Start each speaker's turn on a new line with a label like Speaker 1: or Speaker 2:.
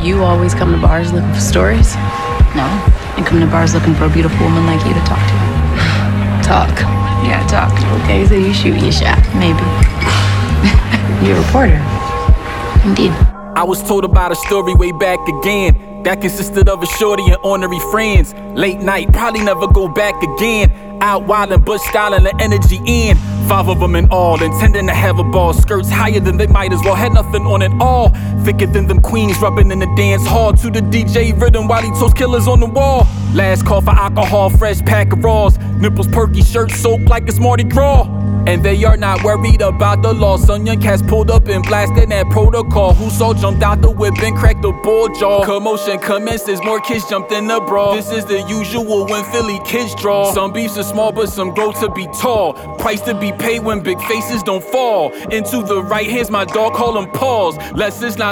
Speaker 1: You always come to bars looking for stories?
Speaker 2: No.
Speaker 1: And come to bars looking for a beautiful woman like you to talk to?
Speaker 2: Talk.
Speaker 1: Yeah, talk. Okay, so you shoot your shot.
Speaker 2: Maybe.
Speaker 1: You're a reporter.
Speaker 2: Indeed.
Speaker 3: I was told about a story way back again that consisted of a shorty and ornery friends. Late night, probably never go back again. Out wildin', bush styling, the energy in. 5 of them in all, intending to have a ball. Skirts higher than they might as well, had nothing on at all. Thicker than them queens rubbing in the dance hall. To the DJ rhythm while he toast killers on the wall. Last call for alcohol, fresh pack of raws. Nipples perky, shirt soaked like it's Mardi Gras. And they are not worried about the law. Some young cats pulled up and blasted that protocol. Who saw jumped out the whip and cracked the bull jaw. Commotion commences, more kids jumped in the brawl. This is the usual when Philly kids draw. Some beefs are small but some grow to be tall. Price to be paid when big faces don't fall. Into the right hands, my dog call them paws. Less is not